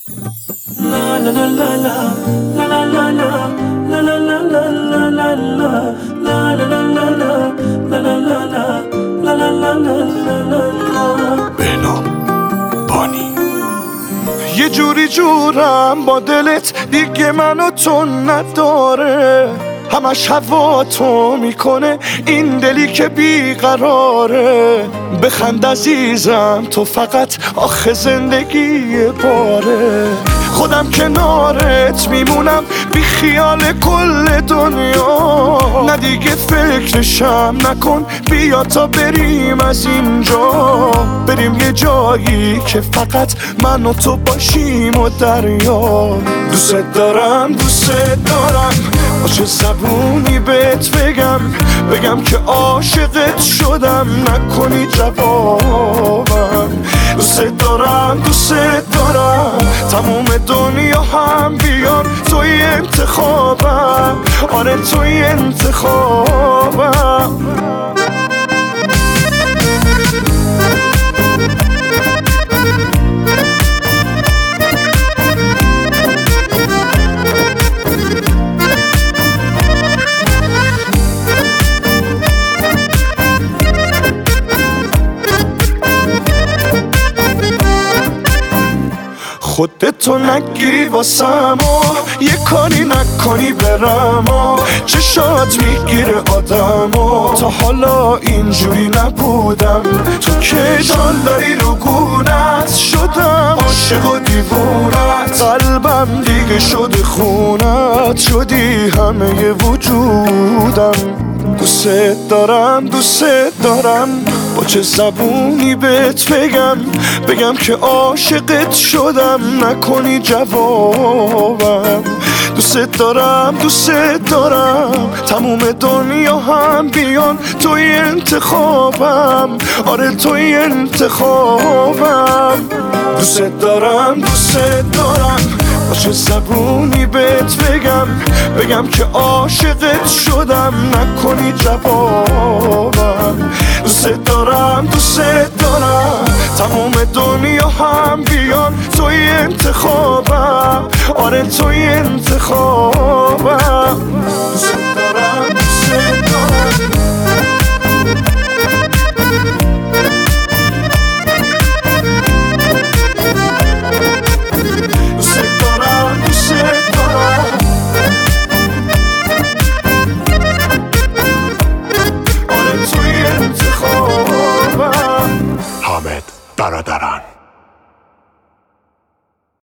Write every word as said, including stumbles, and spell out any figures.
بنام بانی یه جوری جورم با دلت دیگه منو تو نداره، همش هوا تو میکنه این دلی که بیقراره. بخند عزیزم تو فقط آخه زندگی باره، خودم کنارت میمونم بی خیال کل دنیا. نه دیگه فکرشم نکن، بیا تا بریم از اینجا، بریم یه جایی که فقط من و تو باشیم و دریا. دوست دارم دوست دارم با چه زبونی بهت بگم، بگم که عاشقت شدم نکنی جوابم. دوست دارم دوست دارم تموم دنیا هم بیان توی انتخابم، آره توی انتخابم. خودتو نگیری واسم و یه کاری نکنی برم و چشات میگیره آدم و تا حالا اینجوری نبودم. تو که جان داری رو گونت شدم، عاشق و دیوونت، قلبم دیگه شده خونت، شدی همه وجودم. دوست دارم دوست دارم با چه زبونی بهت بگم، بگم که عاشقت شدم نکنی جوابم. دوست دارم دوست دارم تموم دنیا هم بیان توی انتخابم، آره توی انتخابم. دوست دارم دوست دارم با چه زبونی بهت بگم، بگم که عاشقت شدم نکنی جوابم. دوست دارم دوست دارم تموم دنیا هم بیان توی انتخابم، آره توی انتخابم.